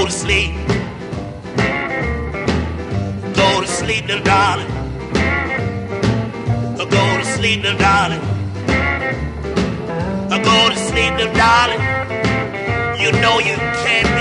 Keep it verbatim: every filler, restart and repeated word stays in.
to sleep. Go to sleep, little darling. Go to sleep, little darling. Go to sleep, little darling. You know you can't